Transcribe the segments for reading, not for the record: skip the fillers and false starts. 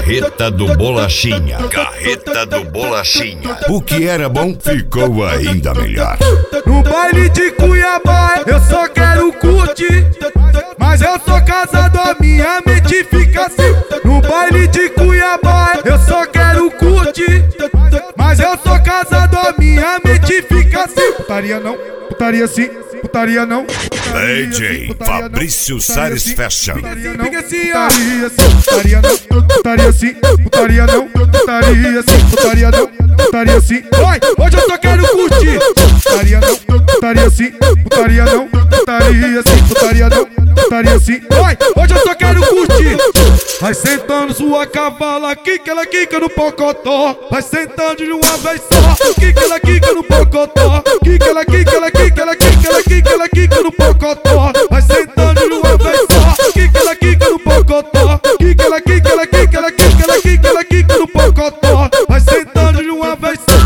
Carreta do Bolachinha, carreta do Bolachinha. O que era bom ficou ainda melhor. No baile de Cuiabá eu só quero curtir, mas eu sou casado, a minha mente fica assim. No baile de Cuiabá eu só quero curtir, mas eu sou casado, a minha mente fica assim. Putaria não, putaria sim, putaria não. DJ Fabrício Salles Fashion. Fica assim, ó. Putaria não, putaria sim, putaria não, putaria sim, putaria não, putaria sim. Vai, hoje eu só quero curtir. Putaria não, putaria sim, putaria não, putaria sim, putaria não, putaria sim. Vai, hoje eu só quero curtir. Vai sentando sua cavala, quica, ela quica no pocotó. Vai sentando de uma vez só, quica, ela quica no pocotó. Quica, ela quica, ela quica, ela quica, ela quica, ela quica no pocotó. Vai sentando de uma vez só, quica, ela quica no pocotó. Quica, ela quica, ela quica, ela quica, ela quica, ela quica no pocotó. Vai sentando de uma vez só.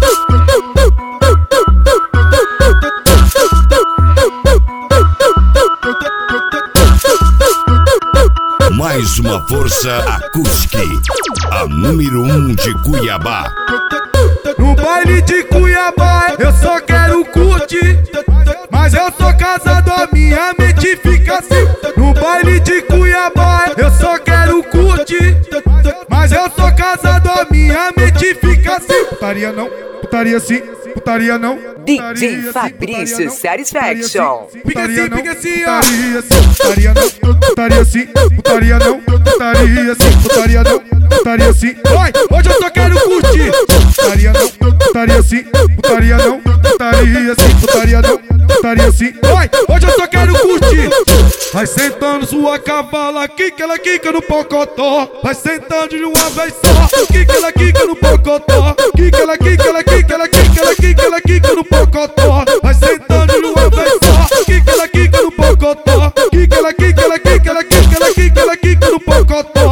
Mais uma força acústica, a número 1 de Cuiabá. No baile de Cuiabá eu só quero curtir, mas eu sou casado, a minha mente fica assim. No baile de Cuiabá eu só quero curtir, mas eu sou casado, a minha mente fica assim. Putaria não, putaria sim, putaria não. DJ Fabrício Salles Fashion. Fica assim, ó. Putaria não, putaria sim, putaria não, putaria sim, putaria não, putaria sim. Vai, hoje eu só quero curtir. Putaria não, putaria sim, putaria não, putaria sim, putaria não, putaria sim. Vai, hoje eu só quero curtir. Vai sentando sua cavala, quica, ela quica no pocotó. Vai sentando de uma vez só, quica, ela quica no pocotó. Quica, ela quica, ela quica, ela quica, ela quica, ela quica no pocotó. Vai sentando de uma vez só, quica, ela quica no pocotó. Quica, ela quica, ela quica, ela quica, ela quica, ela quica no pocotó.